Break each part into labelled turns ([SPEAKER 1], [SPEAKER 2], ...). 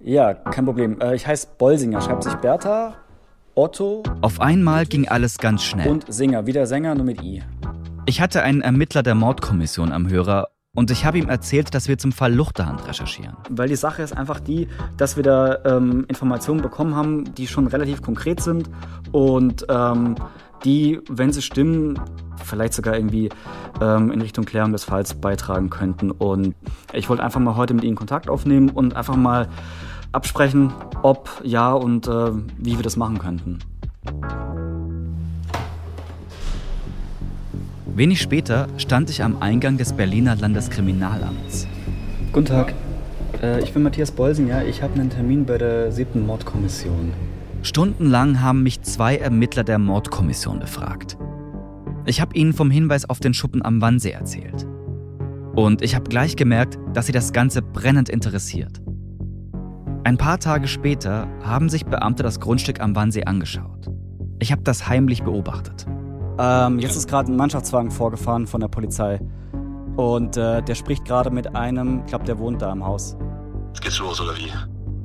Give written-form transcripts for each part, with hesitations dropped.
[SPEAKER 1] Ja, kein Problem. Ich heiße Bolsinger, schreibt sich Bertha, Otto.
[SPEAKER 2] Auf einmal ging alles ganz schnell.
[SPEAKER 1] Und Singer, wie der Sänger, nur mit I.
[SPEAKER 2] Ich hatte einen Ermittler der Mordkommission am Hörer und ich habe ihm erzählt, dass wir zum Fall Luchterhand recherchieren.
[SPEAKER 1] Weil die Sache ist einfach die, dass wir da Informationen bekommen haben, die schon relativ konkret sind und die, wenn sie stimmen, vielleicht sogar irgendwie in Richtung Klärung des Falls beitragen könnten. Und ich wollte einfach mal heute mit Ihnen Kontakt aufnehmen und einfach mal absprechen, ob, ja und wie wir das machen könnten.
[SPEAKER 2] Wenig später stand ich am Eingang des Berliner Landeskriminalamts.
[SPEAKER 1] Guten Tag, ich bin Matthias Bolsinger. Ich habe einen Termin bei der 7. Mordkommission.
[SPEAKER 2] Stundenlang haben mich 2 Ermittler der Mordkommission befragt. Ich habe ihnen vom Hinweis auf den Schuppen am Wannsee erzählt. Und ich habe gleich gemerkt, dass sie das Ganze brennend interessiert. Ein paar Tage später haben sich Beamte das Grundstück am Wannsee angeschaut. Ich habe das heimlich beobachtet.
[SPEAKER 1] Jetzt ist gerade ein Mannschaftswagen vorgefahren von der Polizei. Und der spricht gerade mit einem, ich glaube, der wohnt da im Haus.
[SPEAKER 3] Jetzt geht's los, oder wie?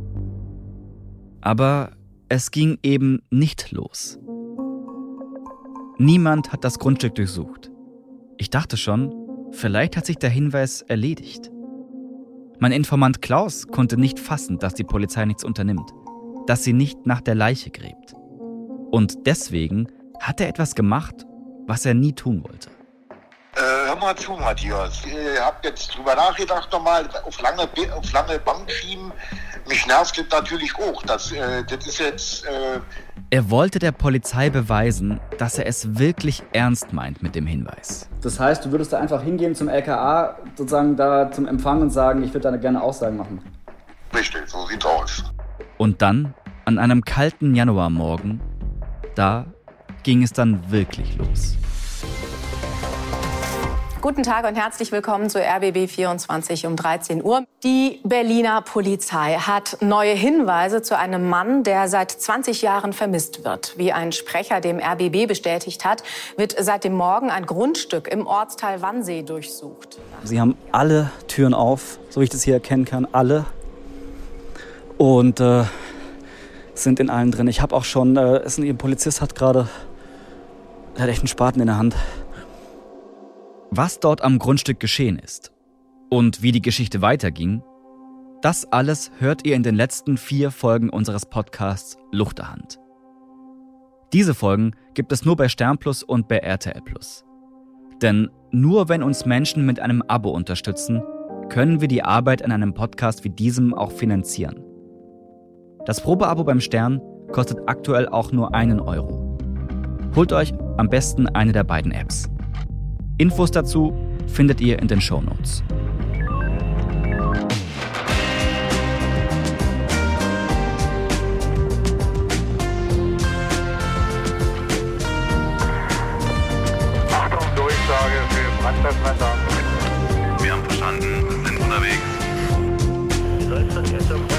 [SPEAKER 2] Aber es ging eben nicht los. Niemand hat das Grundstück durchsucht. Ich dachte schon, vielleicht hat sich der Hinweis erledigt. Mein Informant Klaus konnte nicht fassen, dass die Polizei nichts unternimmt, dass sie nicht nach der Leiche gräbt. Und deswegen hat er etwas gemacht, was er nie tun wollte.
[SPEAKER 3] Hör mal zu, Matthias. Ich hab jetzt drüber nachgedacht nochmal, auf lange Bank schieben. Mich nervt das natürlich auch. Das ist jetzt...
[SPEAKER 2] Er wollte der Polizei beweisen, dass er es wirklich ernst meint mit dem Hinweis.
[SPEAKER 1] Das heißt, du würdest da einfach hingehen zum LKA, sozusagen da zum Empfang und sagen, ich würde da gerne Aussagen machen.
[SPEAKER 3] Richtig, so sieht's aus.
[SPEAKER 2] Und dann, an einem kalten Januarmorgen, da ging es dann wirklich los.
[SPEAKER 4] Guten Tag und herzlich willkommen zu RBB 24 um 13 Uhr. Die Berliner Polizei hat neue Hinweise zu einem Mann, der seit 20 Jahren vermisst wird. Wie ein Sprecher dem RBB bestätigt hat, wird seit dem Morgen ein Grundstück im Ortsteil Wannsee durchsucht.
[SPEAKER 1] Sie haben alle Türen auf, so wie ich das hier erkennen kann, alle. Und sind in allen drin. Ich habe auch schon, ein Polizist hat gerade, der hat echt einen Spaten in der Hand.
[SPEAKER 2] Was dort am Grundstück geschehen ist und wie die Geschichte weiterging, das alles hört ihr in den letzten 4 Folgen unseres Podcasts Luchterhand. Diese Folgen gibt es nur bei Sternplus und bei RTL+. Denn nur wenn uns Menschen mit einem Abo unterstützen, können wir die Arbeit an einem Podcast wie diesem auch finanzieren. Das Probeabo beim Stern kostet aktuell auch nur 1 Euro. Holt euch am besten eine der beiden Apps. Infos dazu findet ihr in den Shownotes.
[SPEAKER 3] Achtung, Durchsage für Brandstadtmesser.
[SPEAKER 5] Wir haben verstanden, sind unterwegs.
[SPEAKER 3] Soll es das jetzt